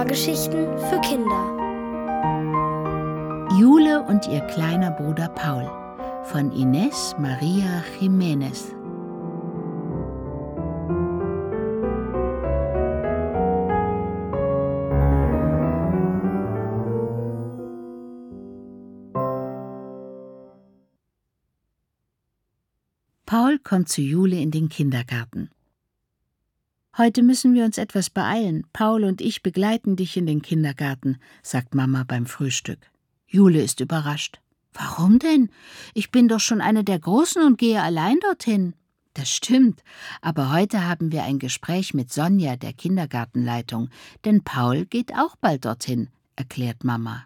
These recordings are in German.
Hörgeschichten für Kinder. Jule und ihr kleiner Bruder Paul von Inés María Jiménez. Paul kommt zu Jule in den Kindergarten. »Heute müssen wir uns etwas beeilen. Paul und ich begleiten dich in den Kindergarten«, sagt Mama beim Frühstück. Jule ist überrascht. »Warum denn? Ich bin doch schon eine der Großen und gehe allein dorthin.« »Das stimmt, aber heute haben wir ein Gespräch mit Sonja, der Kindergartenleitung, denn Paul geht auch bald dorthin«, erklärt Mama.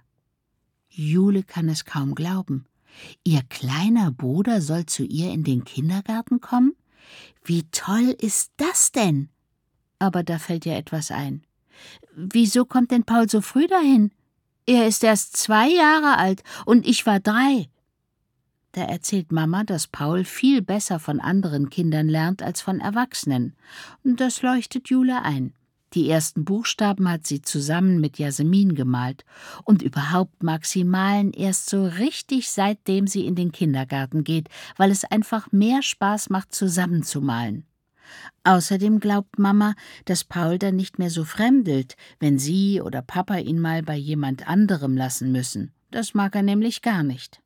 Jule kann es kaum glauben. Ihr kleiner Bruder soll zu ihr in den Kindergarten kommen? Wie toll ist das denn? Aber da fällt ihr etwas ein. Wieso kommt denn Paul so früh dahin? Er ist erst 2 Jahre alt und ich war 3. Da erzählt Mama, dass Paul viel besser von anderen Kindern lernt als von Erwachsenen. Das leuchtet Jule ein. Die ersten Buchstaben hat sie zusammen mit Jasmin gemalt. Und überhaupt mag sie malen erst so richtig, seitdem sie in den Kindergarten geht, weil es einfach mehr Spaß macht, zusammen zu malen. Außerdem glaubt Mama, dass Paul dann nicht mehr so fremdelt, wenn sie oder Papa ihn mal bei jemand anderem lassen müssen. Das mag er nämlich gar nicht.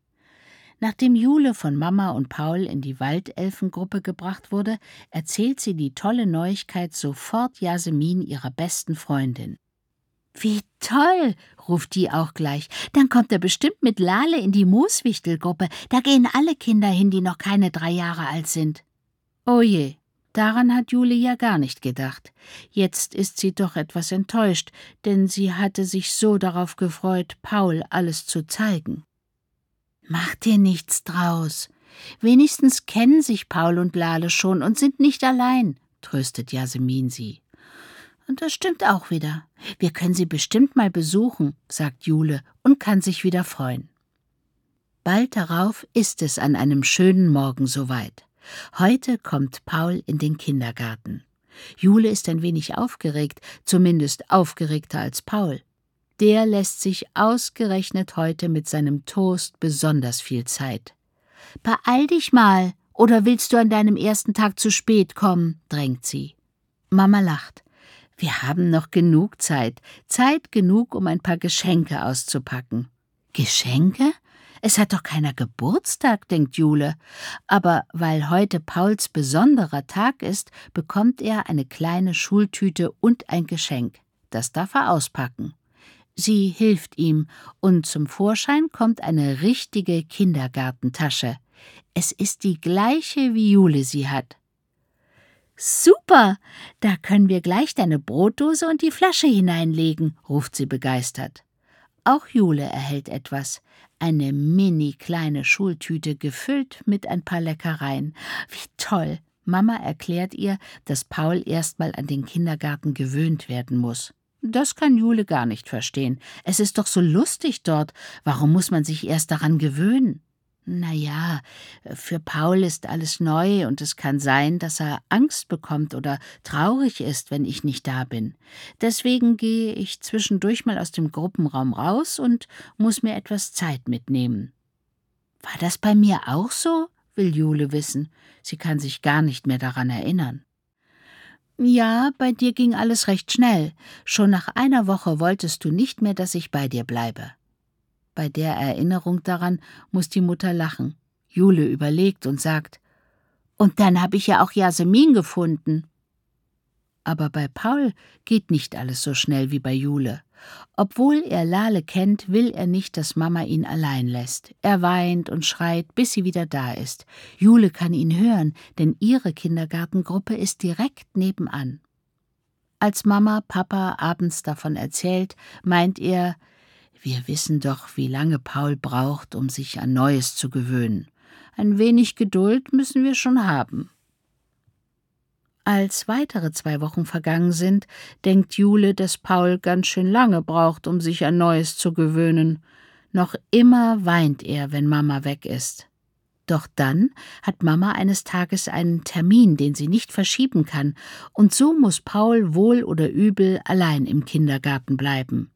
Nachdem Jule von Mama und Paul in die Waldelfengruppe gebracht wurde, erzählt sie die tolle Neuigkeit sofort Jasmin, ihrer besten Freundin. »Wie toll«, ruft die auch gleich. »Dann kommt er bestimmt mit Lale in die Mooswichtelgruppe. Da gehen alle Kinder hin, die noch keine 3 Jahre alt sind.« Oh je. Daran hat Jule ja gar nicht gedacht. Jetzt ist sie doch etwas enttäuscht, denn sie hatte sich so darauf gefreut, Paul alles zu zeigen. »Mach dir nichts draus. Wenigstens kennen sich Paul und Lale schon und sind nicht allein«, tröstet Jasmin sie. »Und das stimmt auch wieder. Wir können sie bestimmt mal besuchen«, sagt Jule und kann sich wieder freuen. Bald darauf ist es an einem schönen Morgen soweit. Heute kommt Paul in den Kindergarten. Jule ist ein wenig aufgeregt, zumindest aufgeregter als Paul. Der lässt sich ausgerechnet heute mit seinem Toast besonders viel Zeit. »Beeil dich mal, oder willst du an deinem ersten Tag zu spät kommen?«, drängt sie. Mama lacht. »Wir haben noch genug Zeit. Zeit genug, um ein paar Geschenke auszupacken.« »Geschenke? Es hat doch keiner Geburtstag«, denkt Jule. Aber weil heute Pauls besonderer Tag ist, bekommt er eine kleine Schultüte und ein Geschenk. Das darf er auspacken. Sie hilft ihm, und zum Vorschein kommt eine richtige Kindergartentasche. Es ist die gleiche, wie Jule sie hat. »Super! Da können wir gleich deine Brotdose und die Flasche hineinlegen«, ruft sie begeistert. Auch Jule erhält etwas. Eine mini-kleine Schultüte gefüllt mit ein paar Leckereien. Wie toll! Mama erklärt ihr, dass Paul erst mal an den Kindergarten gewöhnt werden muss. Das kann Jule gar nicht verstehen. Es ist doch so lustig dort. Warum muss man sich erst daran gewöhnen? Na ja, für Paul ist alles neu und es kann sein, dass er Angst bekommt oder traurig ist, wenn ich nicht da bin. Deswegen gehe ich zwischendurch mal aus dem Gruppenraum raus und muss mir etwas Zeit mitnehmen. War das bei mir auch so? Will Jule wissen. Sie kann sich gar nicht mehr daran erinnern. Ja, bei dir ging alles recht schnell. Schon nach einer Woche wolltest du nicht mehr, dass ich bei dir bleibe. Bei der Erinnerung daran muss die Mutter lachen. Jule überlegt und sagt, »Und dann habe ich ja auch Jasmin gefunden.« Aber bei Paul geht nicht alles so schnell wie bei Jule. Obwohl er Lale kennt, will er nicht, dass Mama ihn allein lässt. Er weint und schreit, bis sie wieder da ist. Jule kann ihn hören, denn ihre Kindergartengruppe ist direkt nebenan. Als Mama Papa abends davon erzählt, meint er, wir wissen doch, wie lange Paul braucht, um sich an Neues zu gewöhnen. Ein wenig Geduld müssen wir schon haben. Als weitere 2 Wochen vergangen sind, denkt Jule, dass Paul ganz schön lange braucht, um sich an Neues zu gewöhnen. Noch immer weint er, wenn Mama weg ist. Doch dann hat Mama eines Tages einen Termin, den sie nicht verschieben kann, und so muss Paul wohl oder übel allein im Kindergarten bleiben.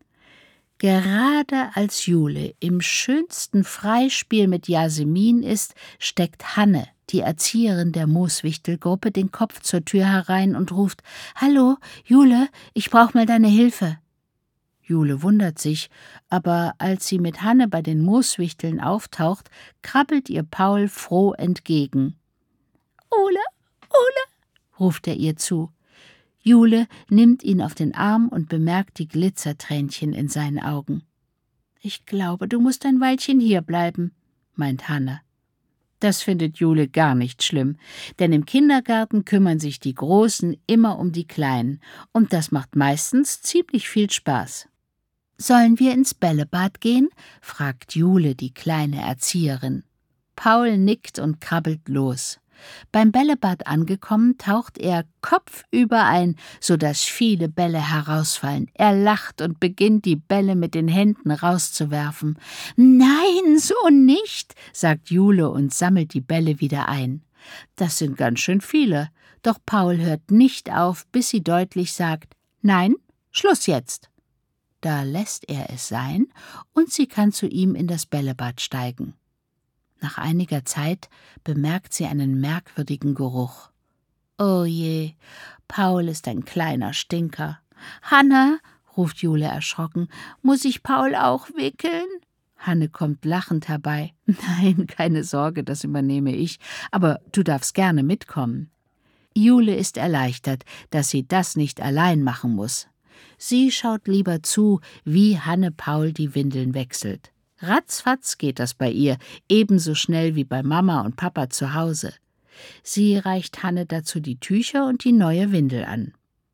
Gerade als Jule im schönsten Freispiel mit Jasmin ist, steckt Hanne, die Erzieherin der Mooswichtelgruppe, den Kopf zur Tür herein und ruft: »Hallo, Jule, ich brauch mal deine Hilfe.« Jule wundert sich, aber als sie mit Hanne bei den Mooswichteln auftaucht, krabbelt ihr Paul froh entgegen. »Ole, Ole«, ruft er ihr zu. Jule nimmt ihn auf den Arm und bemerkt die Glitzertränchen in seinen Augen. »Ich glaube, du musst ein Weilchen hierbleiben«, meint Hanne. Das findet Jule gar nicht schlimm, denn im Kindergarten kümmern sich die Großen immer um die Kleinen, und das macht meistens ziemlich viel Spaß. »Sollen wir ins Bällebad gehen?« fragt Jule die kleine Erzieherin. Paul nickt und krabbelt los. Beim Bällebad angekommen, taucht er kopfüber ein, sodass viele Bälle herausfallen. Er lacht und beginnt, die Bälle mit den Händen rauszuwerfen. »Nein, so nicht«, sagt Jule und sammelt die Bälle wieder ein. Das sind ganz schön viele, doch Paul hört nicht auf, bis sie deutlich sagt: »Nein, Schluss jetzt.« Da lässt er es sein, und sie kann zu ihm in das Bällebad steigen. Nach einiger Zeit bemerkt sie einen merkwürdigen Geruch. Oh je, Paul ist ein kleiner Stinker. »Hanne«, ruft Jule erschrocken, »muss ich Paul auch wickeln?« Hanne kommt lachend herbei. »Nein, keine Sorge, das übernehme ich, aber du darfst gerne mitkommen.« Jule ist erleichtert, dass sie das nicht allein machen muss. Sie schaut lieber zu, wie Hanne Paul die Windeln wechselt. Ratzfatz geht das bei ihr, ebenso schnell wie bei Mama und Papa zu Hause. Sie reicht Hanne dazu die Tücher und die neue Windel an.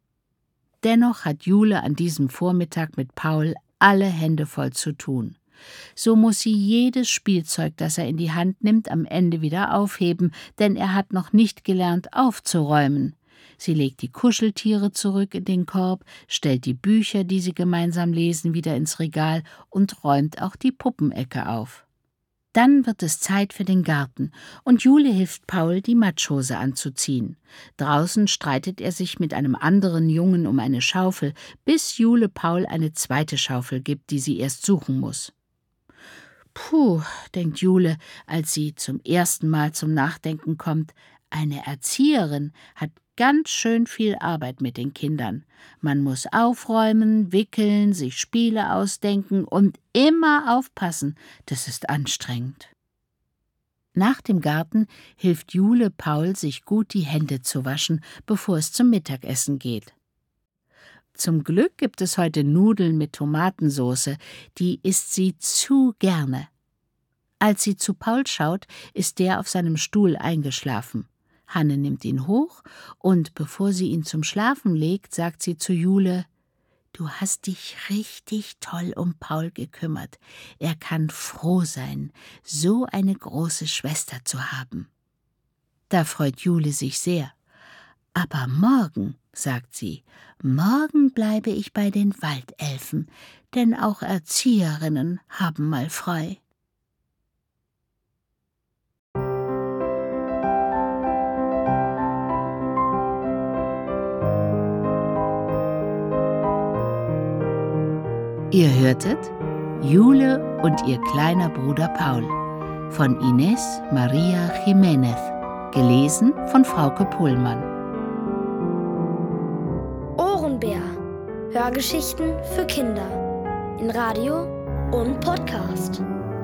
Dennoch hat Jule an diesem Vormittag mit Paul alle Hände voll zu tun. So muss sie jedes Spielzeug, das er in die Hand nimmt, am Ende wieder aufheben, denn er hat noch nicht gelernt, aufzuräumen. Sie legt die Kuscheltiere zurück in den Korb, stellt die Bücher, die sie gemeinsam lesen, wieder ins Regal und räumt auch die Puppenecke auf. Dann wird es Zeit für den Garten, und Jule hilft Paul, die Matschhose anzuziehen. Draußen streitet er sich mit einem anderen Jungen um eine Schaufel, bis Jule Paul eine zweite Schaufel gibt, die sie erst suchen muss. Puh, denkt Jule, als sie zum ersten Mal zum Nachdenken kommt, eine Erzieherin hat ganz schön viel Arbeit mit den Kindern. Man muss aufräumen, wickeln, sich Spiele ausdenken und immer aufpassen. Das ist anstrengend. Nach dem Garten hilft Jule Paul, sich gut die Hände zu waschen, bevor es zum Mittagessen geht. Zum Glück gibt es heute Nudeln mit Tomatensauce, die isst sie zu gerne. Als sie zu Paul schaut, ist der auf seinem Stuhl eingeschlafen. Hanne nimmt ihn hoch und bevor sie ihn zum Schlafen legt, sagt sie zu Jule: »Du hast dich richtig toll um Paul gekümmert. Er kann froh sein, so eine große Schwester zu haben.« Da freut Jule sich sehr. »Aber morgen«, sagt sie, »morgen bleibe ich bei den Waldelfen, denn auch Erzieherinnen haben mal frei.« Ihr hörtet Jule und ihr kleiner Bruder Paul von Inés María Jiménez, gelesen von Frauke Pohlmann. Ohrenbär. Hörgeschichten für Kinder in Radio und Podcast.